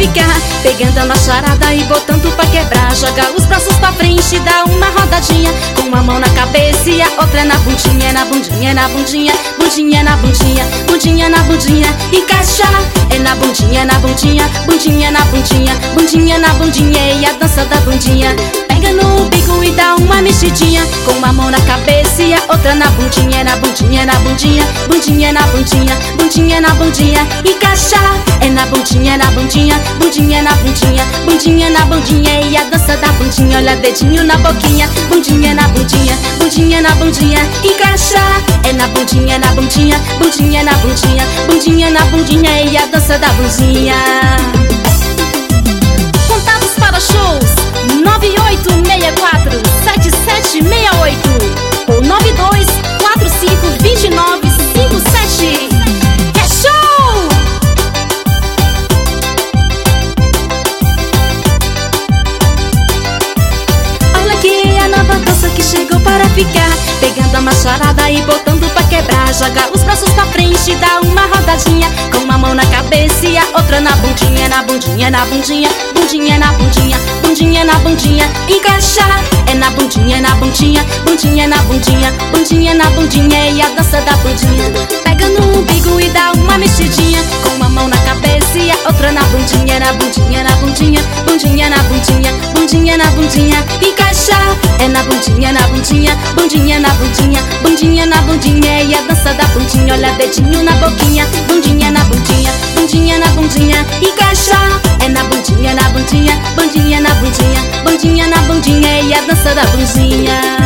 ficar, pegando a macharada e botando pra quebrar. Joga os braços pra frente, dá uma rodadinha, com uma mão na cabeça e a outra na bundinha, na bundinha, na bundinha, bundinha na bundinha, bundinha na bundinha, encaixa. É na bundinha, na bundinha, bundinha na bundinha, bundinha na bundinha e a dança da bundinha. Pega no bico e dá uma mexidinha, com uma mão na cabeça e a outra na bundinha, na bundinha, na bundinha, bundinha na bundinha, bundinha na bundinha, encaixa. É na bundinha, na bundinha, bundinha na bundinha, bundinha na bundinha e a dança da bundinha. Olha dedinho na boquinha, bundinha na bundinha, bundinha na bundinha, encaixa. É na bundinha, na bundinha, bundinha na bundinha, bundinha na bundinha e a dança da bundinha. Contatos para shows 98647768 ou 92452957. É show! Olha aqui a nova dança que chegou para ficar, pegando a macharada e botando pra quebrar. Joga os braços pra frente e dá uma rodadinha, com uma mão na cabeça e a outra na bundinha, na bundinha, na bundinha, bundinha na bundinha, bundinha na bundinha, encaixa. É na bundinha, na bundinha, bundinha na bundinha, bundinha na bundinha e a dança da bundinha. Pega no umbigo e dá uma mexidinha, com uma mão na cabeça e a outra na bundinha, na bundinha, na bundinha, bundinha na bundinha, bundinha na bundinha, encaixa. É na bundinha, na bundinha, bundinha na bundinha, bundinha na bundinha e a dança da bundinha. Olha dedinho na boquinha, bundinha na bundinha, bundinha na bundinha, encaixa. É na bundinha, na bundinha, bundinha na bundinha, bundinha na bundinha e a dança da bundinha.